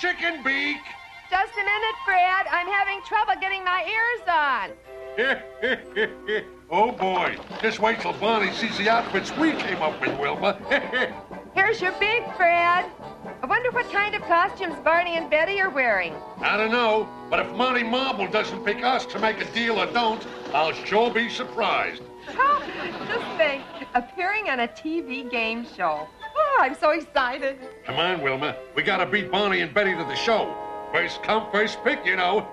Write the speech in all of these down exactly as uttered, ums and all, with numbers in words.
chicken beak. Just a minute, Fred. I'm having trouble getting my ears on. Oh, boy. Just wait till Barney sees the outfits we came up with, Wilma. Here's your beak, Fred. I wonder what kind of costumes Barney and Betty are wearing. I don't know, but if Monty Marble doesn't pick us to make a deal or don't, I'll sure be surprised. Just think, appearing on a T V game show. Oh, I'm so excited. Come on, Wilma. We gotta beat Barney and Betty to the show. First come, first pick, you know.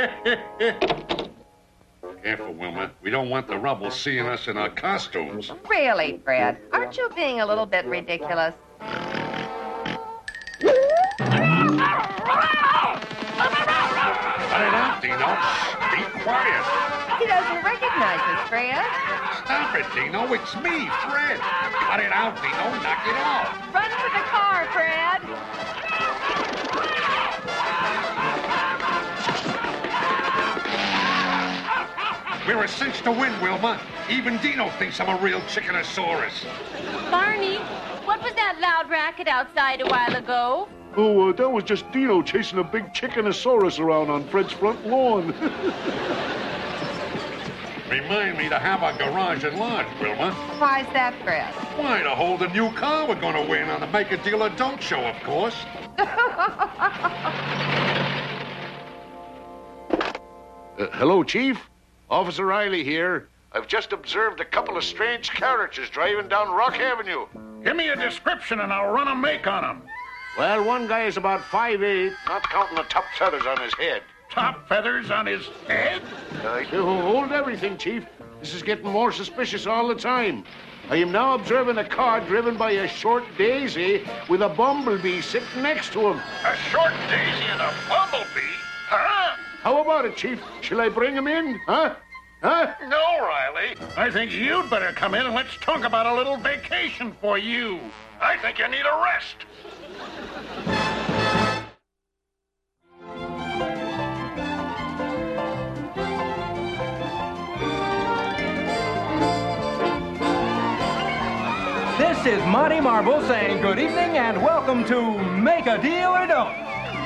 Careful, Wilma. We don't want the rubble seeing us in our costumes. Really, Fred? Aren't you being a little bit ridiculous? Cut it out, Dino. Be quiet. He doesn't recognize us, Fred. Stop it, Dino. It's me, Fred. Cut it out, Dino. Knock it off. Run for the car, Fred. We're a cinch to win, Wilma. Even Dino thinks I'm a real chickenosaurus. Barney, what was that loud racket outside a while ago? Oh, uh, that was just Dino chasing a big chickenosaurus around on Fred's front lawn. Remind me to have our garage enlarged, Wilma. Why's that, Fred? Why, to hold the new car we're going to win on the Make a Deal or Don't show, of course. uh, hello, Chief. Officer Riley here. I've just observed a couple of strange characters driving down Rock Avenue. Give me a description and I'll run a make on them. Well, one guy is about five eight, not counting the top feathers on his head. Top feathers on his head? Uh, hold everything, Chief. This is getting more suspicious all the time. I am now observing a car driven by a short daisy with a bumblebee sitting next to him. A short daisy and a bumblebee? Huh? How about it, Chief? Shall I bring him in? Huh? Huh? No, Riley. I think you'd better come in and let's talk about a little vacation for you. I think you need a rest. This is Monty Marble saying good evening and welcome to Make a Deal or Don't.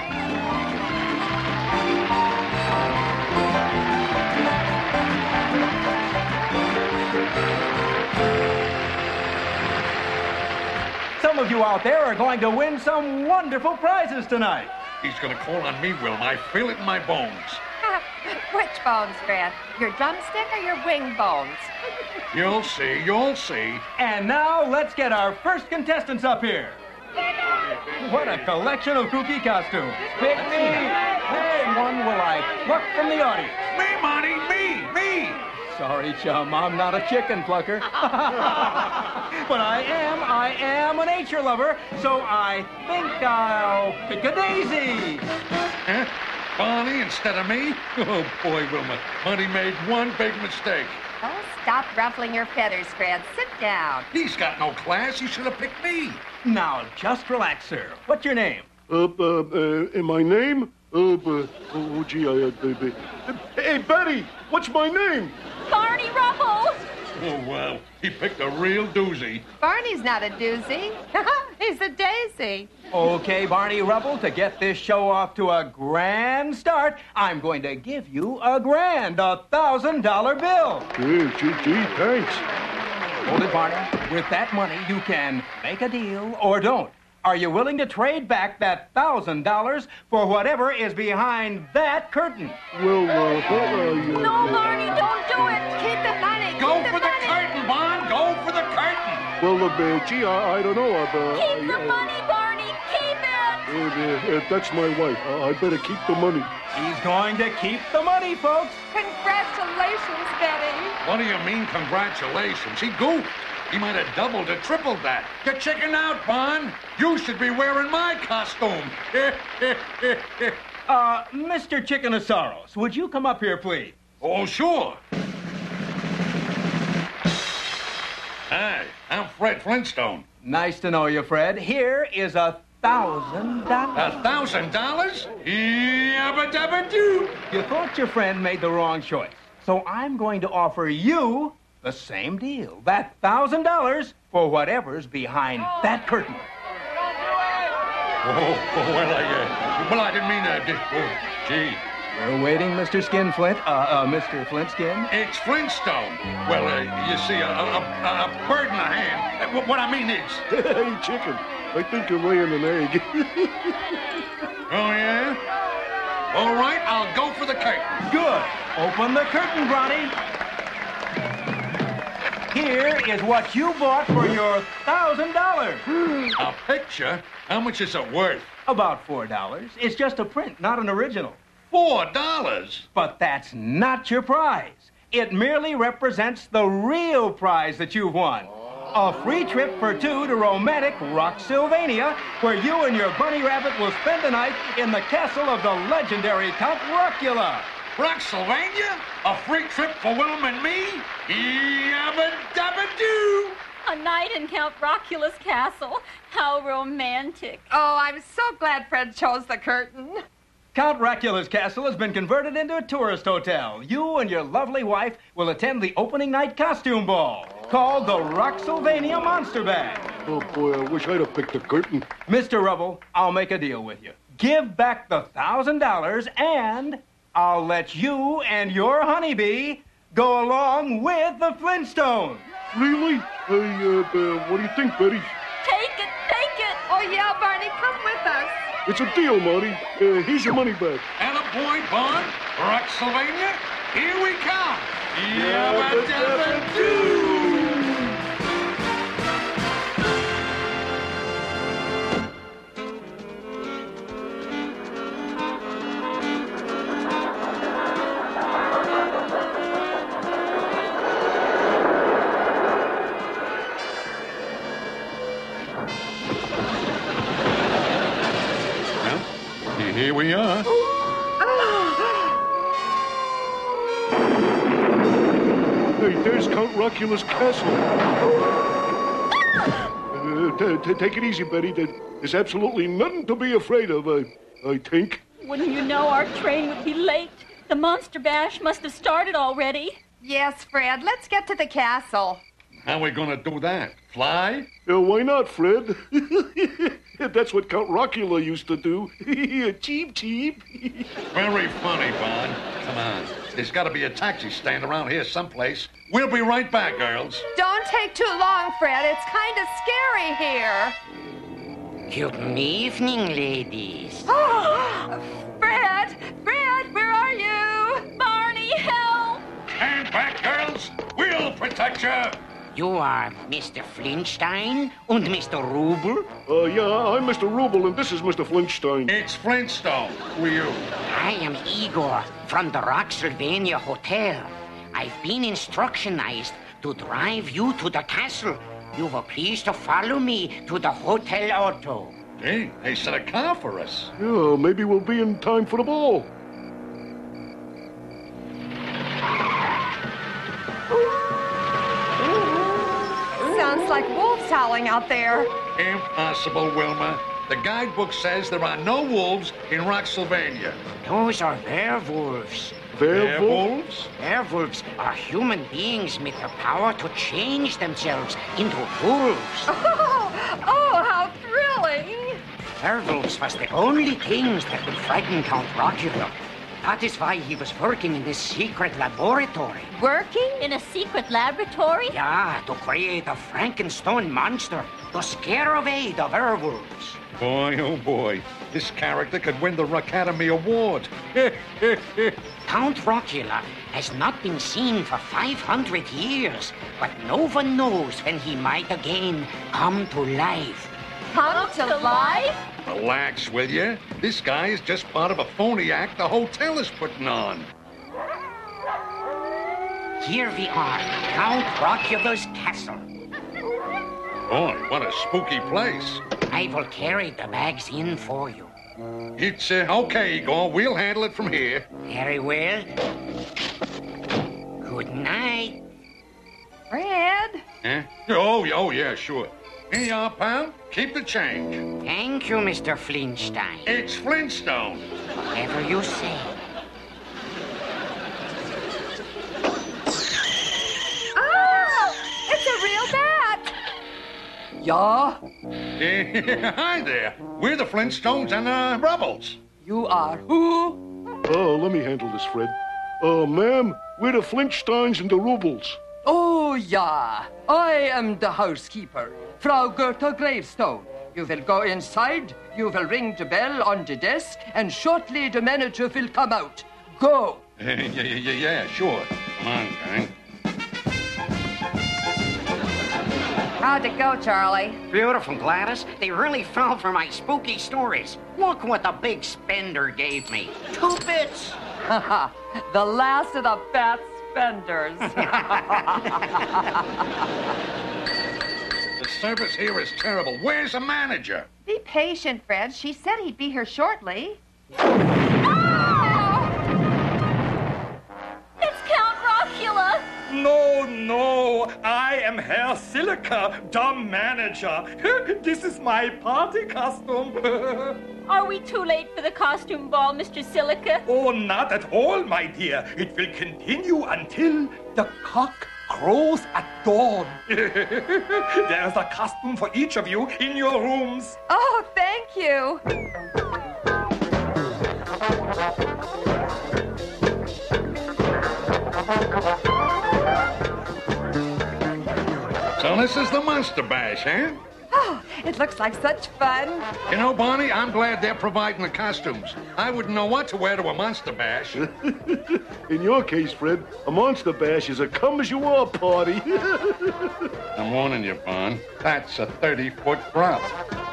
Some of you out there are going to win some wonderful prizes tonight. He's going to call on me, Wilma. I feel it in my bones. Which bones, Fred? Your drumstick or your wing bones? You'll see, you'll see. And now let's get our first contestants up here. What a collection of kooky costumes. Pick me. Which one will I pluck from the audience? Me, Monty, me, me. Sorry, chum, I'm not a chicken plucker. But I am, I am a nature lover, so I think I'll pick a daisy. Huh? Barney instead of me? Oh, boy, Wilma. Monty made one big mistake. Oh, stop ruffling your feathers, Fred. Sit down. He's got no class. He should have picked me. Now, just relax, sir. What's your name? Uh, uh, uh, my name? Uh, uh, oh, gee, I, uh, baby. Uh, hey, Betty, what's my name? Barney Rubble! Oh, wow. He picked a real doozy. Barney's not a doozy. He's a daisy. Okay, Barney Rubble, to get this show off to a grand start, I'm going to give you a grand, a thousand dollar bill. Gee, gee, gee, thanks. Hold it, Barney. With that money, you can make a deal or don't. Are you willing to trade back that thousand dollars for whatever is behind that curtain? Well, uh, uh, uh, No, Barney, don't do it. Keep the money. Go Keep for the money. curtain, Bond. Go for the curtain. well, uh, gee, I, I don't know. Uh, Keep the uh, money, Barney. Keep it. Uh, uh, uh, that's my wife. Uh, I better keep the money. He's going to keep the money, folks. Congratulations, Betty. What do you mean, congratulations? He goofed. He might have doubled or tripled that. Get chicken out, Bond. You should be wearing my costume. Uh, Mister Chickenosaurus, would you come up here, please? Oh, sure. Hi, I'm Fred Flintstone. Nice to know you, Fred. Here is a thousand dollars. A thousand dollars? Yabba dabba doo. You thought your friend made the wrong choice. So I'm going to offer you the same deal. That thousand dollars for whatever's behind that curtain. Oh, well, I, uh, well, I didn't mean that. Oh, gee. We're waiting, Mister Skinflint. Uh, uh, Mister Flintskin. It's Flintstone. Well, uh, you see, a, a, a, a bird in the hand. Uh, what I mean is... Hey, chicken, I think you're laying an egg. Oh, yeah? All right, I'll go for the curtain. Good. Open the curtain, Bronny. Here is what you bought for your thousand dollars. A picture? How much is it worth? About four dollars. It's just a print, not an original. Four dollars? But that's not your prize. It merely represents the real prize that you've won. A free trip for two to romantic Rocksylvania, where you and your bunny rabbit will spend the night in the castle of the legendary Count Rockula. Rocksylvania? A free trip for Willem and me? Yabba-dabba-doo! A night in Count Rockula's castle. How romantic. Oh, I'm so glad Fred chose the curtain. Count Rockula's castle has been converted into a tourist hotel. You and your lovely wife will attend the opening night costume ball, called the Rocksylvania Monster Bag. Oh, boy, I wish I'd have picked the curtain. Mister Rubble, I'll make a deal with you. Give back the thousand dollars, and I'll let you and your honeybee go along with the Flintstones. Really? I, uh, uh, what do you think, Betty? Take it, take it. Oh, yeah, Barney, come with us. It's a deal, Marty. Uh, here's your money back. And a boy, Bond. Rocksylvania, here we come. Yabba-dabba-doo! Here we are. Hey, there's Count Rockula's castle. uh, t- t- take it easy, Betty. There's absolutely nothing to be afraid of, I, I think. Wouldn't you know our train would be late? The Monster Bash must have started already. Yes, Fred, let's get to the castle. How are we going to do that? Fly? Uh, why not, Fred? That's what Count Rockula used to do. Cheep, cheep. Very funny, Bond. Come on. There's got to be a taxi stand around here someplace. We'll be right back, girls. Don't take too long, Fred. It's kind of scary here. Good evening, ladies. Oh, Fred! Fred, where are you? Barney, help! Stand back, girls. We'll protect you. You are Mister Flintstein and Mister Rubel? Uh, yeah, I'm Mister Rubel, and this is Mister Flintstein. It's Flintstone. Who are you? I am Igor from the Rocksylvania Hotel. I've been instructionized to drive you to the castle. You will please to follow me to the hotel auto. Hey, they sent a car for us. Yeah, maybe we'll be in time for the ball. Sounds like wolves howling out there. Impossible, Wilma. The guidebook says there are no wolves in Rocksylvania. Those are werewolves. Werewolves? Werewolves are human beings with the power to change themselves into wolves. Oh, oh, how thrilling. Werewolves was the only things that would frighten Count Rockula. That is why he was working in this secret laboratory. Working? In a secret laboratory? Yeah, to create a Frankenstein monster to scare away the werewolves. Boy, oh boy. This character could win the Academy Award. Count Rockula has not been seen for five hundred years, but no one knows when he might again come to life. Come to life? Relax, will you? This guy is just part of a phony act the hotel is putting on. Here we are, Count Rockula's castle. Boy, what a spooky place. I will carry the bags in for you. It's, uh, okay, Igor. We'll handle it from here. Very well. Good night. Fred? Huh? Oh, oh, yeah, sure. Here you are, pal. Keep the change. Thank you, Mister Flintstein. It's Flintstone. Whatever you say. Oh, it's a real bat. Yeah? Hi there. We're the Flintstones and the Rubbles. You are who? Oh, let me handle this, Fred. Uh, ma'am, we're the Flintsteins and the Rubles. Oh, yeah. I am the housekeeper, Frau Goethe Gravestone. You will go inside, you will ring the bell on the desk, and shortly the manager will come out. Go. yeah, yeah, yeah, yeah, sure. Come on, gang. How'd it go, Charlie? Beautiful, Gladys. They really fell for my spooky stories. Look what the big spender gave me. Two bits. The last of the fat spenders. The service here is terrible. Where's the manager? Be patient, Fred. She said he'd be here shortly. It's Count Rockula. No, no, I am Herr Silica, the manager. This is my party costume. Are we too late for the costume ball, Mister Silica? Oh, not at all, my dear. It will continue until the cock crows at dawn. There's a costume for each of you in your rooms. Oh, thank you. So this is the Monster Bash, huh? Oh, it looks like such fun. You know, Barney, I'm glad they're providing the costumes. I wouldn't know what to wear to a Monster Bash. In your case, Fred, a Monster Bash is a come-as-you-are party. I'm warning you, Bon. That's a thirty-foot drop.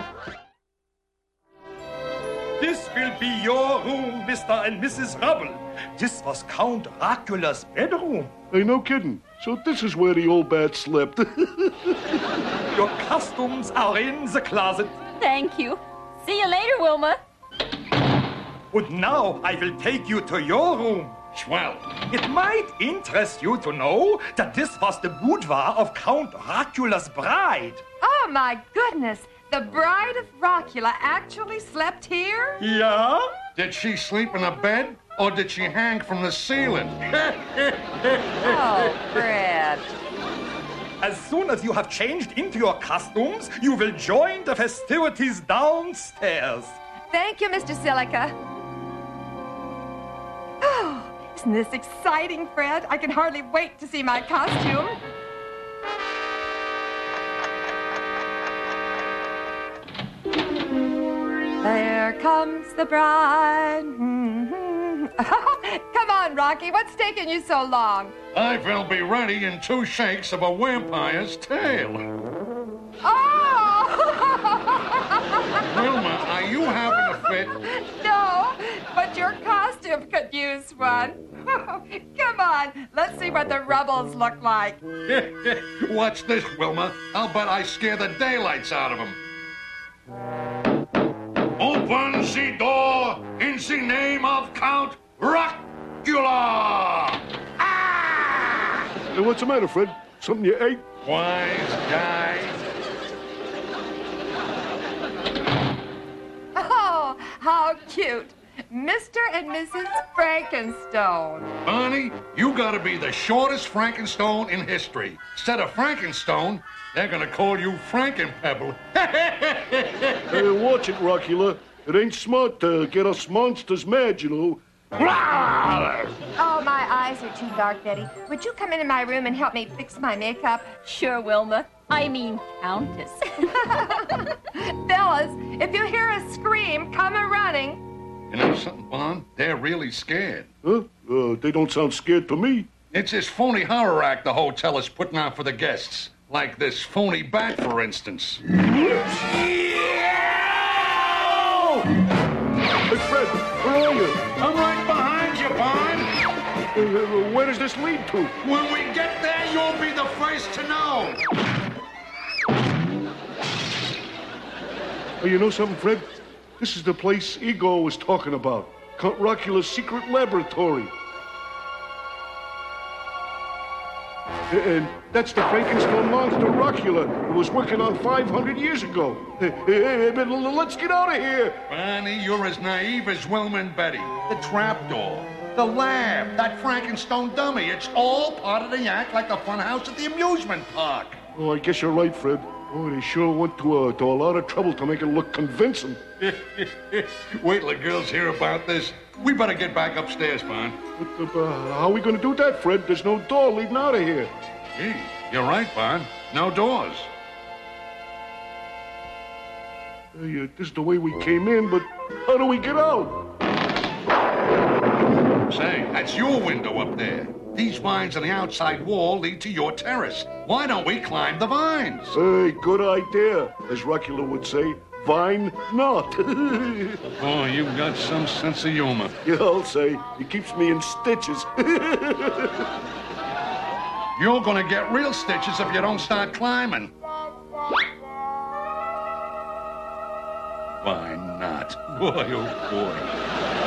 This will be your room, Mister and Missus Rubble. This was Count Dracula's bedroom. Hey, no kidding. So this is where the old bat slept. Your costumes are in the closet. Thank you. See you later, Wilma. And now I will take you to your room. Swell. It might interest you to know that this was the boudoir of Count Dracula's bride. Oh, my goodness. The bride of Rockula actually slept here? Yeah? Did she sleep in a bed, or did she hang from the ceiling? Oh, Fred. As soon as you have changed into your costumes, you will join the festivities downstairs. Thank you, Mister Silica. Oh, isn't this exciting, Fred? I can hardly wait to see my costume. There comes the bride. Come on, Rocky. What's taking you so long? I will be ready in two shakes of a vampire's tail. Oh! Wilma, are you having a fit? No, but your costume could use one. Come on, let's see what the Rubbles look like. Watch this, Wilma. I'll bet I scare the daylights out of them. Open the door in the name of Count Rockula! Ah! Hey, what's the matter, Fred? Something you ate? Wise guy. Oh, how cute. Mister and Missus Frankenstone. Barney, you gotta be the shortest Frankenstone in history. Instead of Frankenstone, they're gonna call you Frankenpebble. Hey, watch it, Rockula. It ain't smart to get us monsters mad, you know. Oh, my eyes are too dark, Betty. Would you come into my room and help me fix my makeup? Sure, Wilma. I mean, Countess. Fellas, if you hear a scream, come a-running. You know something, Bon? They're really scared. Huh? Uh, they don't sound scared to me. It's this phony horror act the hotel is putting on for the guests. Like this phony bat, for instance. Hey, Fred, where are you? I'm right behind you, Bon. Uh, uh, where does this lead to? When we get there, you'll be the first to know. Oh, you know something, Fred? This is the place Igor was talking about. Count Rockula's secret laboratory. And that's the Frankenstein monster Rockula who was working on five hundred years ago. Hey, hey, hey, let's get out of here. Barney, you're as naive as Wilma and Betty. The trapdoor, the lab, that Frankenstein dummy. It's all part of the act like the funhouse at the amusement park. Oh, I guess you're right, Fred. Oh, they sure went to, uh, to a lot of trouble to make it look convincing. Wait till the girls hear about this. We better get back upstairs, Bon. But, uh, how are we going to do that, Fred? There's no door leading out of here. Hey, you're right, Bon. No doors. Hey, uh, this is the way we came in, but how do we get out? Say, that's your window up there. These vines on the outside wall lead to your terrace. Why don't we climb the vines? Hey, good idea. As Rockula would say, vine not. Oh, you've got some sense of humor. Yeah, I'll say. It keeps me in stitches. You're gonna get real stitches if you don't start climbing. Why not? Boy, oh boy.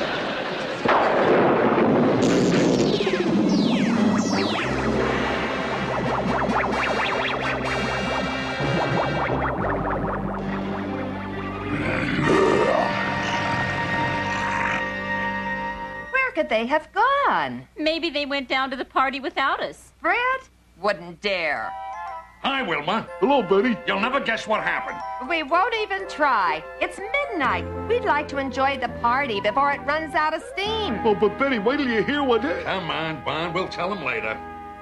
Where could they have gone? Maybe they went down to the party without us. Fred? Wouldn't dare. Hi, Wilma. Hello, Betty. You'll never guess what happened. We won't even try. It's midnight. We'd like to enjoy the party before it runs out of steam. Oh, but Betty, wait till you hear what... Come on, Bon. We'll tell him later.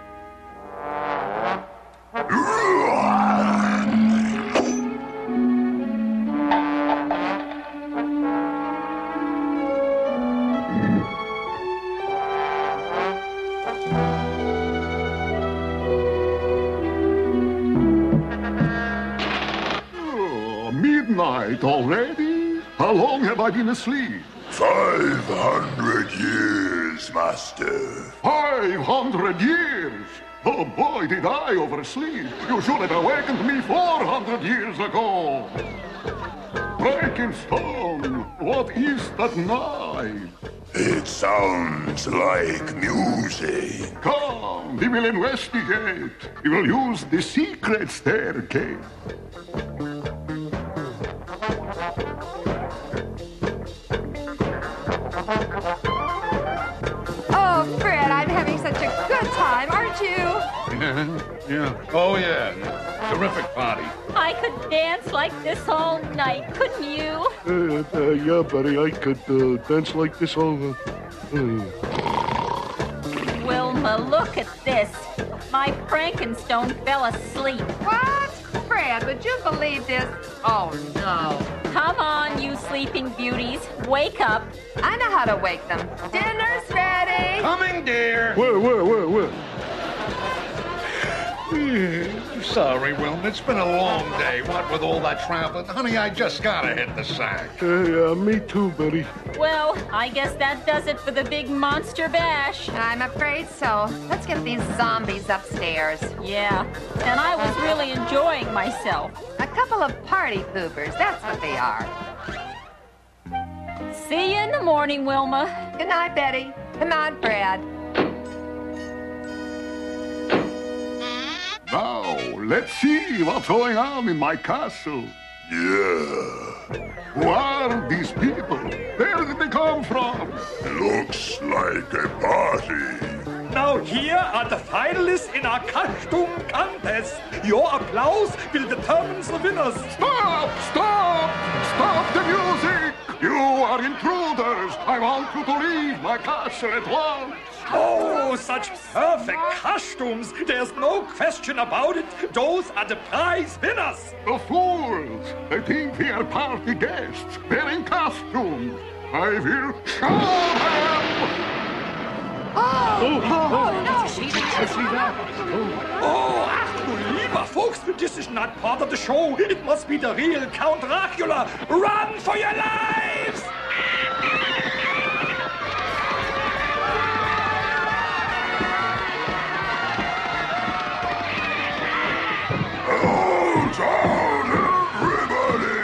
Midnight already? How long have I been asleep? Five hundred years, Master. Five hundred years? Oh boy, did I oversleep. You should have awakened me four hundred years ago. Breaking stone, what is that knife? It sounds like music. Come, we will investigate. We will use the secret staircase. Oh, Fred, I'm having such a good time, aren't you? Yeah, yeah. Oh, yeah. Terrific party. I could dance like this all night, couldn't you? Uh, uh, yeah, Betty, I could uh, dance like this all... Uh, uh. Wilma, look at this. My Frankenstone fell asleep. What? Fred, would you believe this? Oh, no. Come on, you sleeping beauties. Wake up. I know how to wake them. Dinner's ready. Coming, dear. Where, where, where, where? Sorry, Wilma. It's been a long day, what with all that traveling. Honey, I just gotta hit the sack. Hey, uh, me too, Betty. Well, I guess that does it for the big monster bash. I'm afraid so. Let's get these zombies upstairs. Yeah, and I was really enjoying myself. A couple of party poopers, that's what they are. See you in the morning, Wilma. Good night, Betty. Come on, Fred. Now, let's see what's going on in my castle. Yeah. Who are these people? Where did they come from? Looks like a party. Now here are the finalists in our costume contest. Your applause will determine the winners. Stop! Stop! Stop the music! You are intruders! I want you to leave my castle at once! Oh, such perfect costumes. There's no question about it. Those are the prize winners. The fools! They think we are party guests, wearing costumes. I will show them! Oh, Oh, oh, no. I see that. Oh. Oh, ach du lieber Fuchs, this is not part of the show. It must be the real Count Dracula. Run for your lives! Hold down, everybody!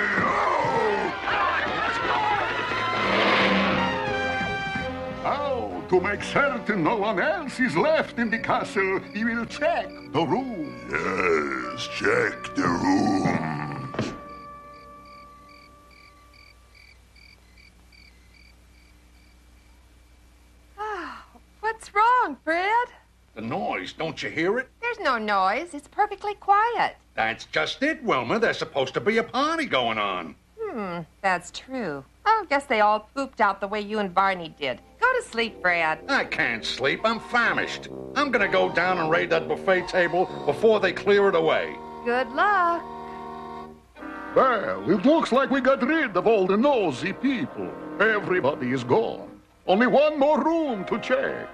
Now, to make certain no one else is left in the castle, we will check the room. Yes, check the room. What's wrong, Fred? The noise, don't you hear it? There's no noise. It's perfectly quiet. That's just it, Wilma. There's supposed to be a party going on. Hmm, that's true. I guess they all pooped out the way you and Barney did. Go to sleep, Brad. I can't sleep. I'm famished. I'm gonna go down and raid that buffet table before they clear it away. Good luck. Well, it looks like we got rid of all the nosy people. Everybody is gone. Only one more room to check.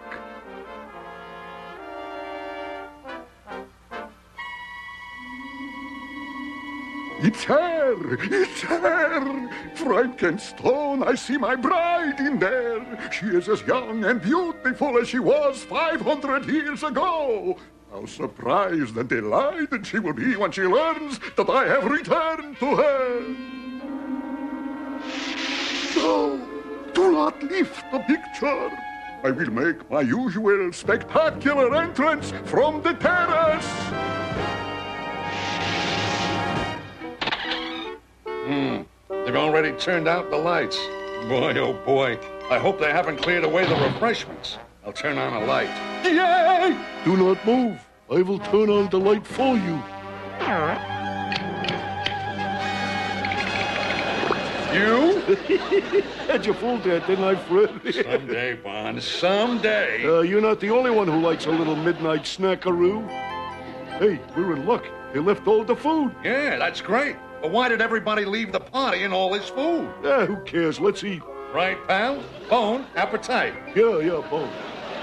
It's her! It's her! Frankenstone, I see my bride in there. She is as young and beautiful as she was five hundred years ago. How surprised and delighted she will be when she learns that I have returned to her. No, do not lift the picture. I will make my usual spectacular entrance from the terrace. Hmm. They've already turned out the lights. Boy, oh boy. I hope they haven't cleared away the refreshments. I'll turn on a light. Yay! Do not move. I will turn on the light for you. You? Had you fooled that, didn't I, Fred? Someday, Bond. Someday. Uh, you're not the only one who likes a little midnight snackaroo. Hey, we're in luck. They left all the food. Yeah, that's great. But why did everybody leave the party and all this food? Yeah, who cares? Let's eat. Right, pal? Bone, appetite. Yeah, yeah, bone.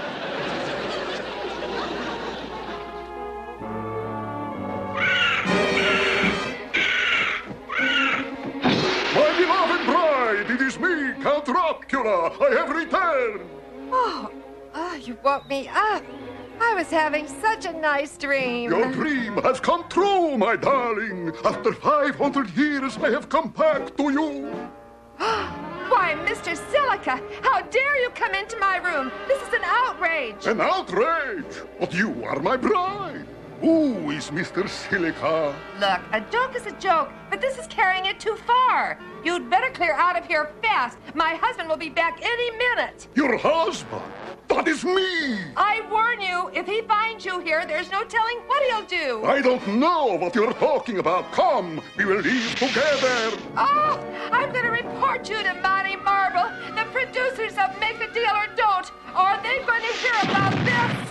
My beloved bride, it is me, Count Dracula. I have returned. Oh, oh, you woke me up. I was having such a nice dream. Your dream has come true, my darling. After five hundred years, I have come back to you. Why, Mister Silica, how dare you come into my room? This is an outrage. An outrage? But you are my bride. Who is Mister Silica? Look, a joke is a joke, but this is carrying it too far. You'd better clear out of here fast. My husband will be back any minute. Your husband? That is me! I warn you, if he finds you here, there's no telling what he'll do. I don't know what you're talking about. Come, we will leave together. Oh, I'm going to report you to Monty Marble, the producers of Make a Deal or Don't, or they're going to hear about this.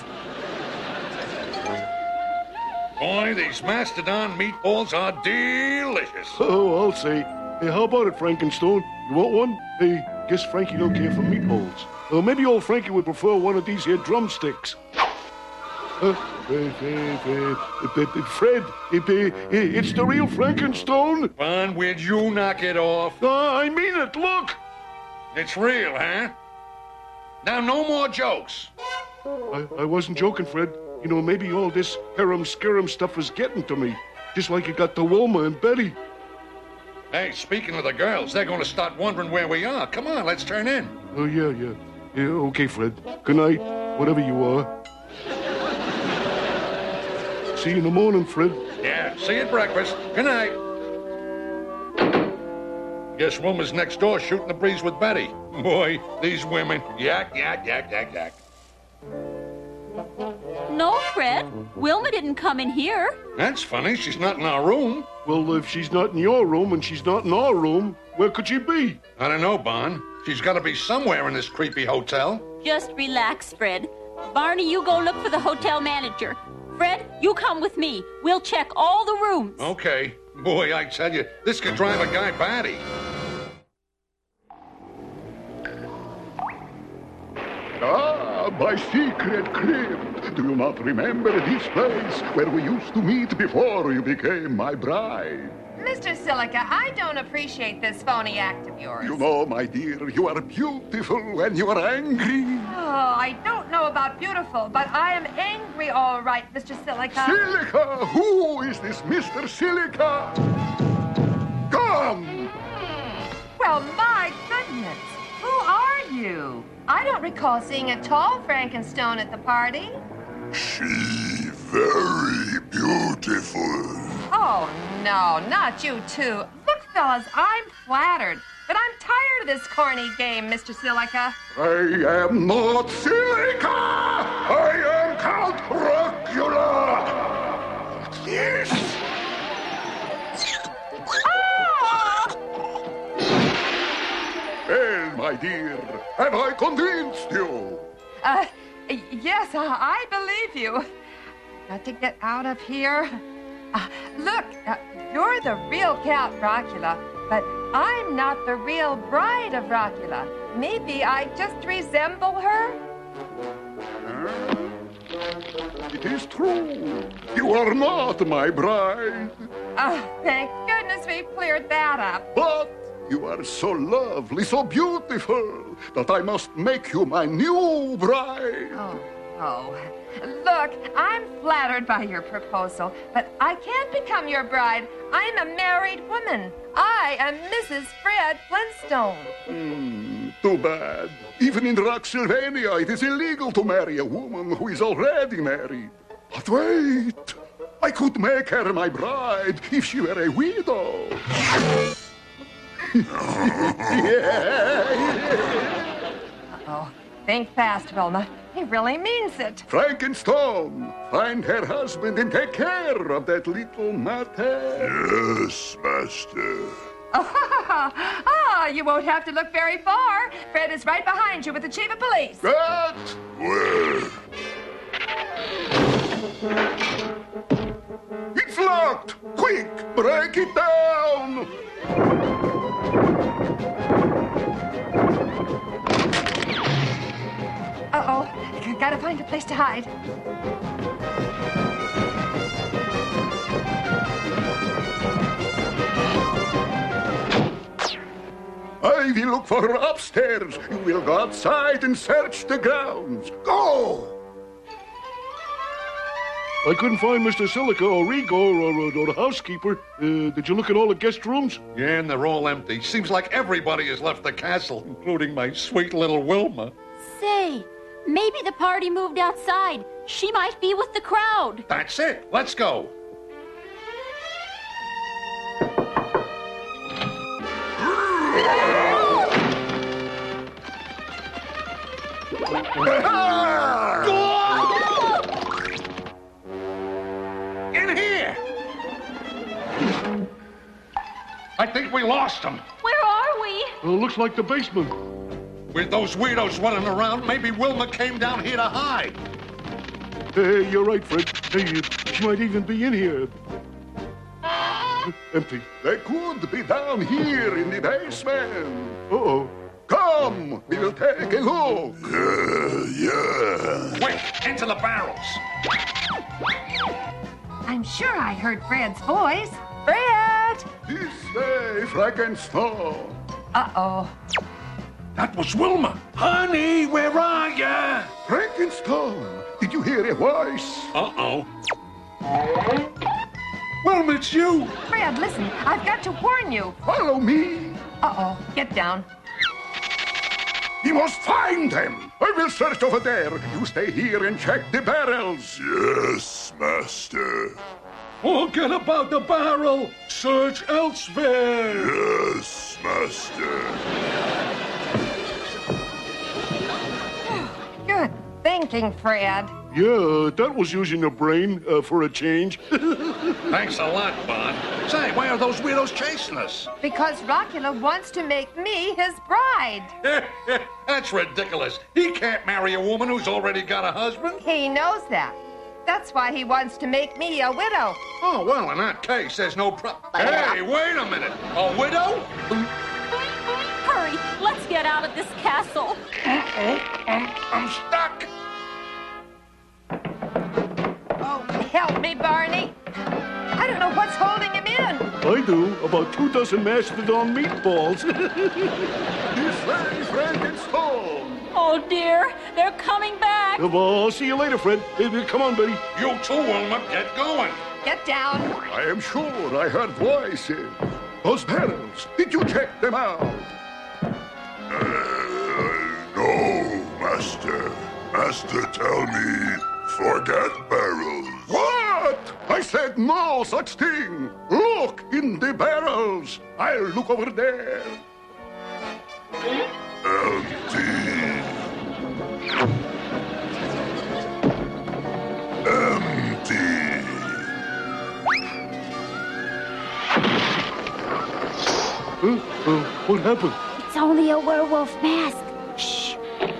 Boy, these Mastodon meatballs are delicious. Oh, I'll say. Hey, how about it, Frankenstone? You want one? Hey, guess Frankie don't care for meatballs. Well, maybe old Frankie would prefer one of these here drumsticks. Uh, Fred, Fred, Fred, Fred, it's the real Frankenstone. Bon, would you knock it off? Uh, I mean it, look. It's real, huh? Now, no more jokes. I, I wasn't joking, Fred. You know, maybe all this harem-scarum stuff is getting to me. Just like it got to Wilma and Betty. Hey, speaking of the girls, they're going to start wondering where we are. Come on, let's turn in. Oh, yeah, yeah. Yeah, okay, Fred. Good night, whatever you are. See you in the morning, Fred. Yeah, see you at breakfast. Good night. Guess Wilma's next door shooting the breeze with Betty. Boy, these women. Yak, yak, yak, yak, yak. No, Fred. Wilma didn't come in here. That's funny. She's not in our room. Well, if she's not in your room and she's not in our room, where could she be? I don't know, Bon. She's got to be somewhere in this creepy hotel. Just relax, Fred. Barney, you go look for the hotel manager. Fred, you come with me. We'll check all the rooms. Okay. Boy, I tell you, this could drive a guy batty. Ah, my secret crib. Do you not remember this place where we used to meet before you became my bride? Mister Silica, I don't appreciate this phony act of yours. You know, my dear, you are beautiful when you are angry. Oh, I don't know about beautiful, but I am angry all right, Mister Silica. Silica! Who is this Mister Silica? Come! Well, my goodness. Who are you? I don't recall seeing a tall Frankenstone at the party. She very beautiful. Oh, no, not you two. Look, fellas, I'm flattered. But I'm tired of this corny game, Mister Silica. I am not Silica! I am Count Dracula! Yes! dear. Have I convinced you? Uh, yes, uh, I believe you. Got to get out of here. Uh, look, uh, you're the real Count Rockula, but I'm not the real bride of Rockula. Maybe I just resemble her? It is true. You are not my bride. Oh, thank goodness we've cleared that up. But you are so lovely, so beautiful, that I must make you my new bride. Oh, oh. Look, I'm flattered by your proposal, but I can't become your bride. I'm a married woman. I am Missus Fred Flintstone. Hmm, too bad. Even in Rocksylvania, it is illegal to marry a woman who is already married. But wait, I could make her my bride if she were a widow. Uh-oh. Think fast, Wilma. He really means it. Frankenstone, find her husband and take care of that little matter. Yes, Master. Ah, you won't have to look very far. Fred is right behind you with the chief of police. What? Where? It's locked! Quick, break it down! Uh-oh. Gotta find a place to hide. I will look for her upstairs. You will go outside and search the grounds. Go! I couldn't find Mister Silica or Rigo or, or, or the housekeeper. Uh, did you look at all the guest rooms? Yeah, and they're all empty. Seems like everybody has left the castle, including my sweet little Wilma. Say, maybe the party moved outside. She might be with the crowd. That's it. Let's go. In here! I think we lost him. Where are we? Uh, looks like the basement. With those weirdos running around, maybe Wilma came down here to hide. Hey, you're right, Fred. Hey, she might even be in here. Empty. They could be down here in the basement. Uh-oh. Come, we will take a look. Uh, yeah. Wait, into the barrels. I'm sure I heard Fred's voice. Fred! This way, Frankenstein. Uh-oh. That was Wilma. Honey, where are ya? Frankenstein, did you hear a voice? Uh-oh. Wilma, it's you. Fred, listen, I've got to warn you. Follow me. Uh-oh, get down. You must find them. I will search over there. You stay here and check the barrels. Yes, Master. Forget about the barrel. Search elsewhere. Yes, Master. Good thinking, Fred. Yeah, that was using your brain uh, for a change. Thanks a lot, Bond. Say, why are those weirdos chasing us? Because Rockula wants to make me his bride. That's ridiculous. He can't marry a woman who's already got a husband. He knows that. That's why he wants to make me a widow. Oh, well, in that case, there's no problem. Hey, wait a minute. A widow? Hurry, let's get out of this castle. Uh-oh, I'm, I'm stuck. Oh, help me, Barney. I don't know what's holding him in. I do. About two dozen mastodon meatballs. This way, Frankenstein. Oh, dear, they're coming back. Well, I'll see you later, Fred. Uh, Come on, Betty. You too, Wilma. Get going. Get down. I am sure I heard voices. Those barrels, did you check them out? Uh, no, Master. Master, tell me, forget barrels. What? I said no such thing. Look in the barrels. I'll look over there. Empty. Empty. Huh? Uh, what happened? It's our only a werewolf mask. Shh.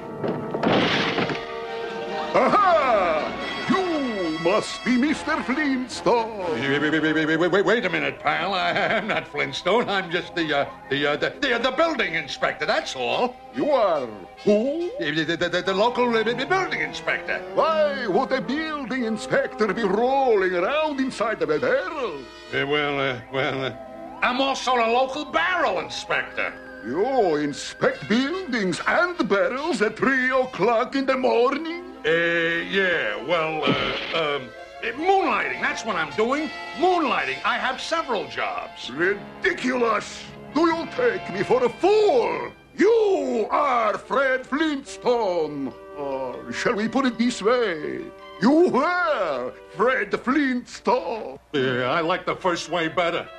Aha! You must be Mister Flintstone. Wait, wait, wait, wait, wait, wait, wait a minute, pal. I, I'm not Flintstone. I'm just the uh, the, uh, the the the building inspector. That's all. You are who? The, the, the, the local uh, building inspector. Why would a building inspector be rolling around inside of a barrel? Uh, well, uh, well, uh, I'm also a local barrel inspector. You inspect buildings and barrels at three o'clock in the morning? Uh, yeah, well, uh, um, uh, moonlighting, that's what I'm doing. Moonlighting. I have several jobs. Ridiculous! Do you take me for a fool? You are Fred Flintstone. Or shall we put it this way? You were Fred Flintstone. Yeah, I like the first way better.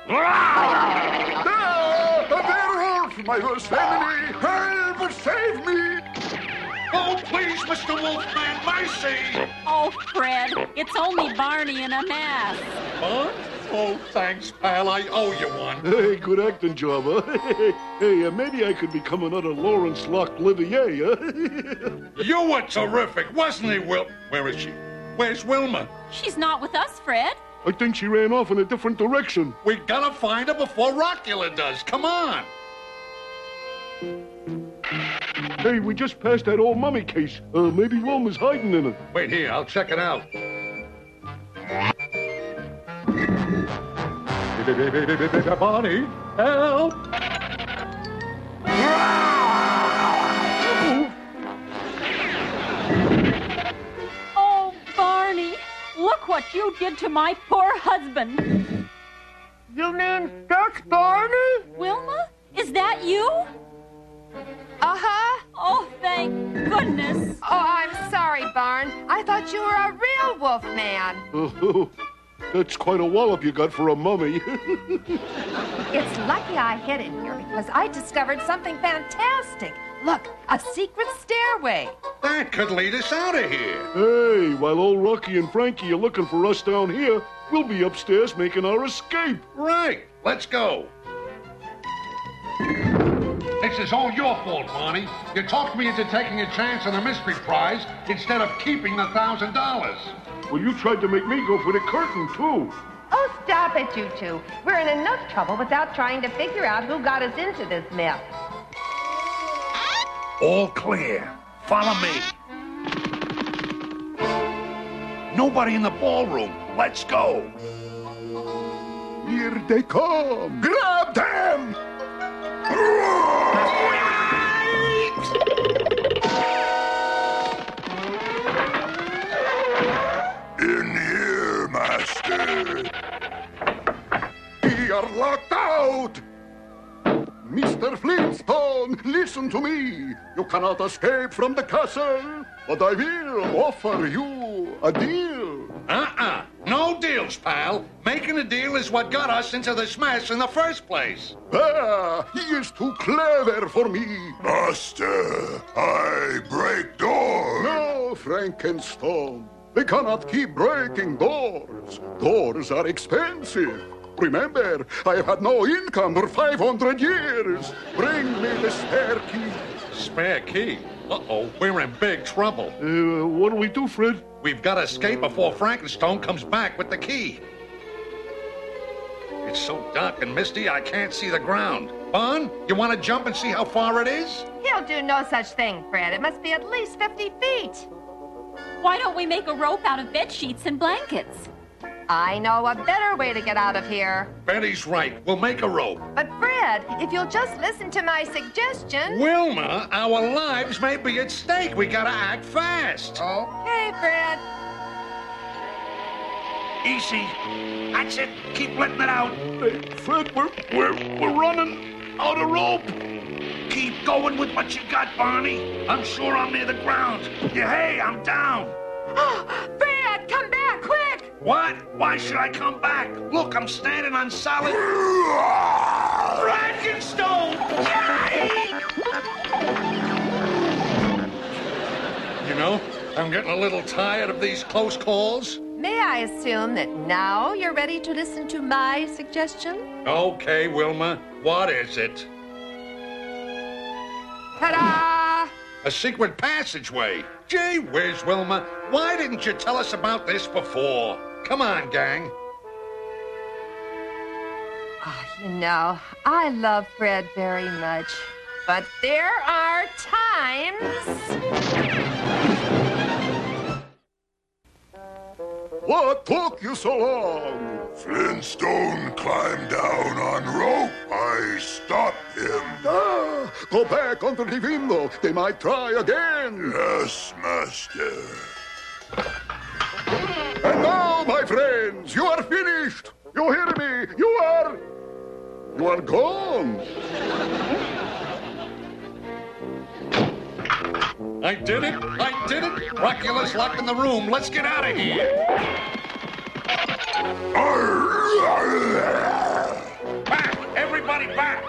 Ah, a werewolf, my worst enemy! Help! Save me! Oh, please, Mister Wolfman, mercy! Oh, Fred, it's only Barney in a mask. Huh? Oh, thanks, pal. I owe you one. Hey, good acting job, huh? Hey, uh, maybe I could become another Lawrence Lock-Livier, huh? You were terrific, wasn't he, Wil? Where is she? Where's Wilma? She's not with us, Fred. I think she ran off in a different direction. We gotta find her before Rockula does. Come on. Hey, we just passed that old mummy case. Uh, maybe Wilma's hiding in it. Wait here, I'll check it out. Bonnie, help! Oh, Barney, look what you did to my poor husband. You mean that's Barney? Wilma, is that you? Uh-huh. Oh, thank goodness. Oh, I'm sorry, Barn. I thought you were a real wolf man. Oh, that's quite a wallop you got for a mummy. It's lucky I hid in here because I discovered something fantastic. Look, a secret stairway. That could lead us out of here. Hey, while old Rocky and Frankie are looking for us down here, we'll be upstairs making our escape. Right. Let's go. This is all your fault, Barney. You talked me into taking a chance on the mystery prize instead of keeping the thousand dollars. Well, you tried to make me go for the curtain, too. Oh, stop it, you two. We're in enough trouble without trying to figure out who got us into this mess. All clear. Follow me. Nobody in the ballroom. Let's go. Here they come. Grab them! In here, Master. We are locked out! Mister Flintstone, listen to me. You cannot escape from the castle, but I will offer you a deal. Uh-uh. No deals, pal. Making a deal is what got us into this mess in the first place. Ah, he is too clever for me. Master, I break doors. No, Frankenstone. We cannot keep breaking doors. Doors are expensive. Remember, I have had no income for five hundred years. Bring me the spare key. Spare key? Uh-oh, we're in big trouble. Uh, what do we do, Fred? We've got to escape before Frankenstone comes back with the key. It's so dark and misty, I can't see the ground. Bon, you want to jump and see how far it is? He'll do no such thing, Fred. It must be at least fifty feet. Why don't we make a rope out of bed sheets and blankets? I know a better way to get out of here. Betty's right. We'll make a rope. But, Fred, if you'll just listen to my suggestion... Wilma, our lives may be at stake. We gotta act fast. Okay, Fred. Easy. That's it. Keep letting it out. Hey, Fred, we're, we're, we're running out of rope. Keep going with what you got, Barney. I'm sure I'm near the ground. Yeah, hey, I'm down. Fred, come back, quick! What? Why should I come back? Look, I'm standing on solid... Frankenstone! You know, I'm getting a little tired of these close calls. May I assume that now you're ready to listen to my suggestion? Okay, Wilma. What is it? Ta-da! A secret passageway. Gee whiz, Wilma. Why didn't you tell us about this before? Come on, gang. Oh, you know, I love Fred very much. But there are times... What took you so long? Flintstone climbed down on rope. I stopped him. Ah, go back under the window. They might try again. Yes, Master. And now, my friends, you are finished. You hear me? You are... You are gone. I did it. I did it. Rockula's locked in the room. Let's get out of here. Back! Everybody back!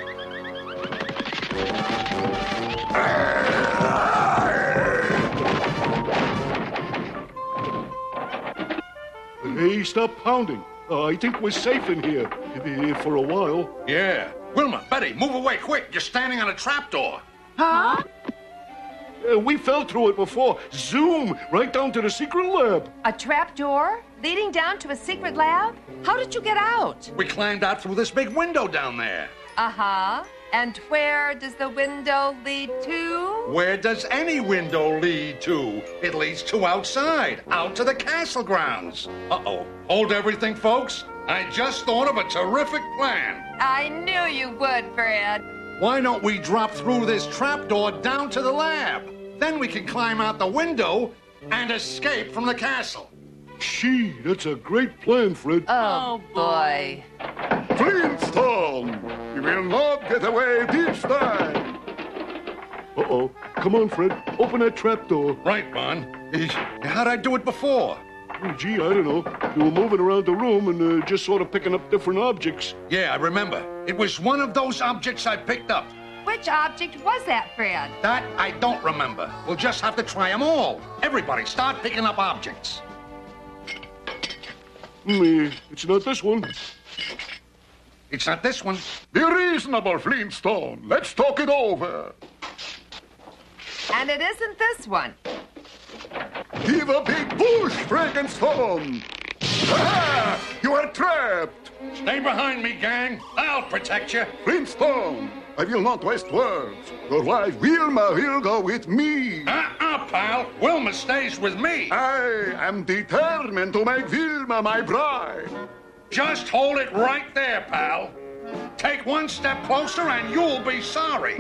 Hey, stop pounding. Uh, I think we're safe in here. Uh, for a while. Yeah. Wilma, Betty, move away quick. You're standing on a trapdoor. Huh? Uh, we fell through it before. Zoom! Right down to the secret lab. A trapdoor leading down to a secret lab? How did you get out? We climbed out through this big window down there. Uh-huh. And where does the window lead to? Where does any window lead to? It leads to outside, out to the castle grounds. Uh-oh. Hold everything, folks. I just thought of a terrific plan. I knew you would, Fred. Why don't we drop through this trapdoor down to the lab? Then we can climb out the window and escape from the castle. Gee, that's a great plan, Fred. Oh, boy. Flintstone! You will not get away this time! Uh-oh. Come on, Fred. Open that trapdoor. Right, Bon. How'd I do it before? Oh, gee, I don't know. You were moving around the room and uh, just sort of picking up different objects. Yeah, I remember. It was one of those objects I picked up. Which object was that, Fred? That I don't remember. We'll just have to try them all. Everybody, start picking up objects. Mm, uh, it's not this one. It's not this one. Be reasonable, Flintstone. Let's talk it over. And it isn't this one. Give a big push, Frankenstone! Aha! You are trapped! Stay behind me, gang. I'll protect you. Flintstone, I will not waste words. Your wife Wilma will go with me. Uh-uh, pal. Wilma stays with me. I am determined to make Wilma my bride. Just hold it right there, pal. Take one step closer and you'll be sorry.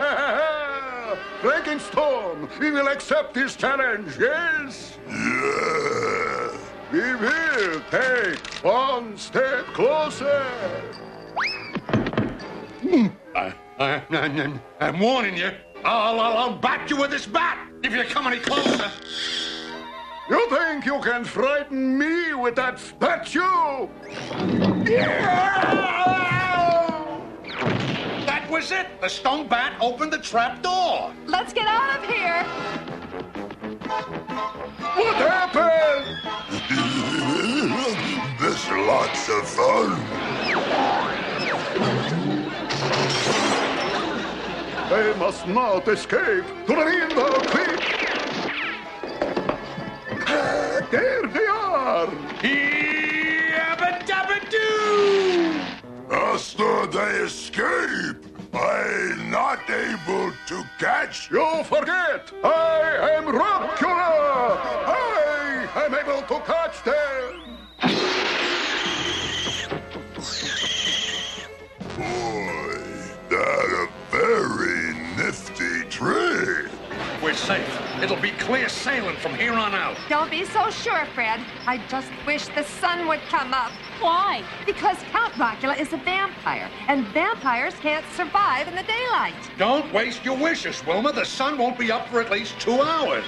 Frankenstone, we will accept this challenge, yes? Yeah. We will take one step closer. I, I, I, I'm warning you. I'll, I'll, I'll bat you with this bat if you come any closer. You think you can frighten me with that statue? That was it. The stone bat opened the trap door. Let's get out of here. What happened? This is lots of fun. They must not escape. To the window, quick! There they are! Yabba-dabba-doo! After they escape, I'm not able to catch. You forget! I am Rockula! I am able to catch them! Boy, that a very nifty trick. We're safe. It'll be clear sailing from here on out. Don't be so sure, Fred. I just wish the sun would come up. Why? Because Count Rockula is a vampire, and vampires can't survive in the daylight. Don't waste your wishes, Wilma. The sun won't be up for at least two hours.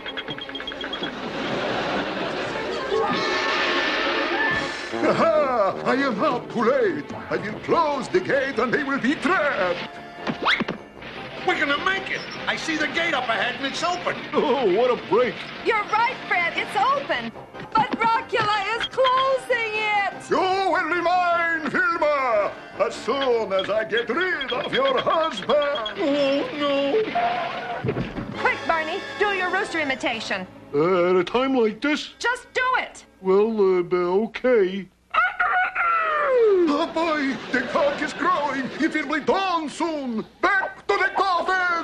Aha! I am not too late. I will close the gate and they will be trapped. We're gonna make it. I see the gate up ahead and it's open. Oh, what a break. You're right, Fred. It's open. But Rockula is closing it. You will be mine, Wilma. As soon as I get rid of your husband. Oh, no. Quick, Barney, do your rooster imitation. Uh, at a time like this? Just do it. Well, uh, okay. Oh, boy, the cock is growing. It will be dawn soon. Back to the coffin!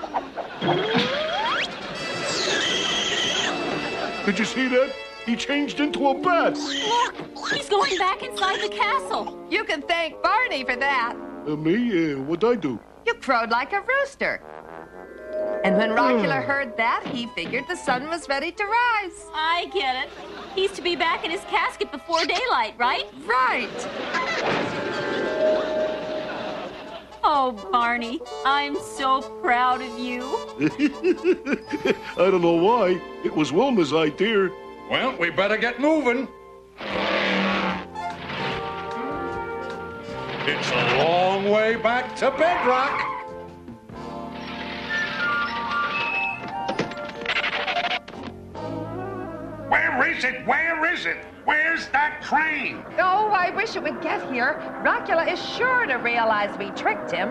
Did you see that? He changed into a bat. Look, he's going back inside the castle. You can thank Barney for that. Uh, me? Uh, what'd I do? You crowed like a rooster. And when Rockula heard that, he figured the sun was ready to rise. I get it. He's to be back in his casket before daylight, right? Right. Oh, Barney, I'm so proud of you. I don't know why. It was Wilma's idea. Well, we better get moving. It's a long way back to Bedrock. Where is it? Where is it? Where's that train? Oh, I wish it would get here. Rockula is sure to realize we tricked him.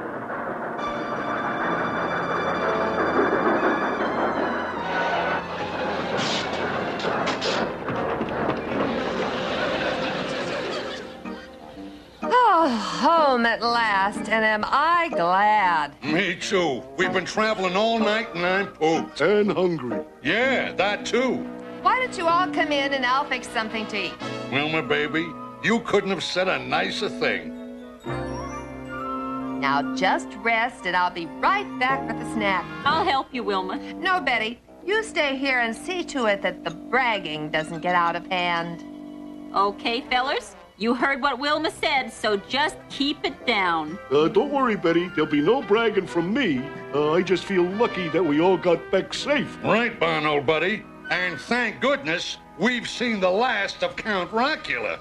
Oh, home at last, and am I glad. Me too. We've been traveling all night and I'm pooped. And hungry. Yeah, that too. Why don't you all come in and I'll fix something to eat? Wilma, baby, you couldn't have said a nicer thing. Now just rest and I'll be right back with the snack. I'll help you, Wilma. No, Betty. You stay here and see to it that the bragging doesn't get out of hand. Okay, fellers. You heard what Wilma said, so just keep it down. Uh, don't worry, Betty. There'll be no bragging from me. Uh, I just feel lucky that we all got back safe. Right, Bon, old buddy. And thank goodness we've seen the last of Count Rockula.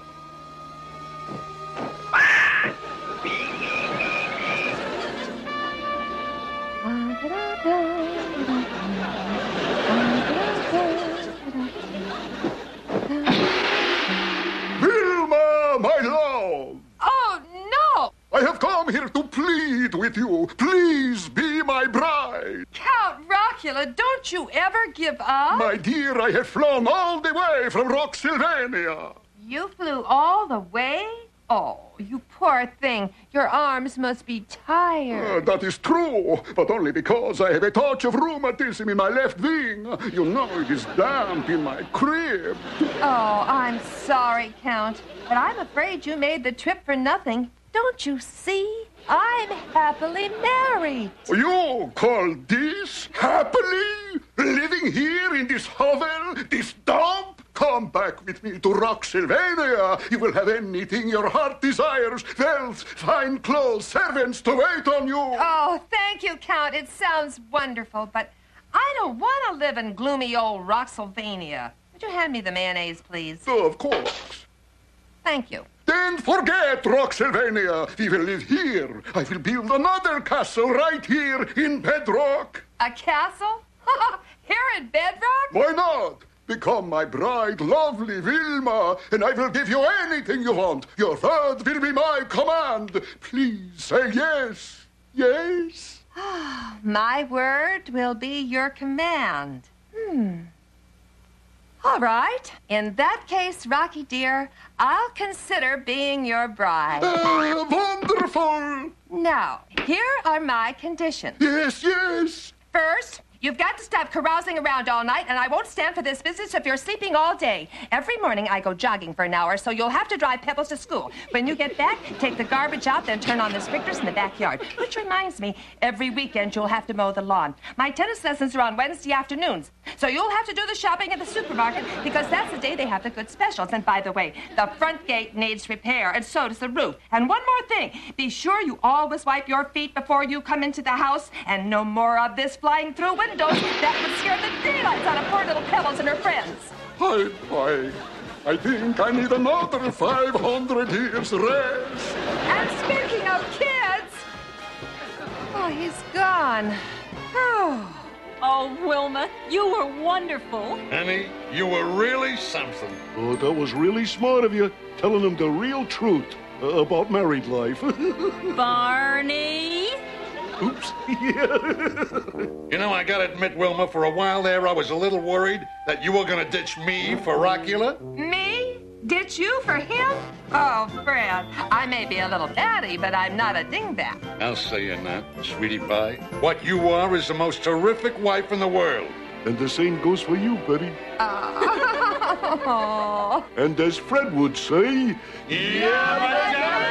Wilma, my love! Oh, no! I have come here to plead with you. Please be my bride. Count Rockula, don't you ever give up? My dear, I have flown all the way from Rocksylvania. You flew all the way? Oh, you poor thing. Your arms must be tired. Uh, that is true, but only because I have a touch of rheumatism in my left wing. You know it is damp in my crib. Oh, I'm sorry, Count, but I'm afraid you made the trip for nothing. Don't you see? I'm happily married. You call this happily? Living here in this hovel, this dump? Come back with me to Rocksylvania. You will have anything your heart desires. Wealth, fine clothes, servants to wait on you. Oh, thank you, Count. It sounds wonderful, but I don't want to live in gloomy old Rocksylvania. Would you hand me the mayonnaise, please? Oh, of course. Thank you. Then forget Rocksylvania. We will live here. I will build another castle right here in Bedrock. A castle? Here in Bedrock? Why not? Become my bride, lovely Wilma, and I will give you anything you want. Your word will be my command. Please say yes. Yes? My word will be your command. Hmm. All right. In that case, Rocky dear, I'll consider being your bride. Uh, wonderful. Now, here are my conditions. Yes, yes. First, you've got to stop carousing around all night, and I won't stand for this business if you're sleeping all day. Every morning I go jogging for an hour, so you'll have to drive Pebbles to school. When you get back, take the garbage out, then turn on the sprinklers in the backyard. Which reminds me, every weekend you'll have to mow the lawn. My tennis lessons are on Wednesday afternoons, so you'll have to do the shopping at the supermarket because that's the day they have the good specials. And by the way, the front gate needs repair, and so does the roof. And one more thing, be sure you always wipe your feet before you come into the house, and no more of this flying through windows. That would scare the daylights out of poor little Pebbles and her friends. Hi, hi. I think I need another five hundred years rest. And speaking of kids... Oh, he's gone. Oh. Oh, Wilma, you were wonderful. Honey, you were really something. Oh, that was really smart of you, telling them the real truth. uh, about married life. Barney? Oops. You know, I gotta admit, Wilma, for a while there, I was a little worried that you were gonna ditch me for Rockula. Me? Ditch you for him? Oh, Fred, I may be a little batty, but I'm not a dingbat. I'll say you're not, sweetie pie. What you are is the most terrific wife in the world. And the same goes for you, Betty. Oh. And as Fred would say, Yeah,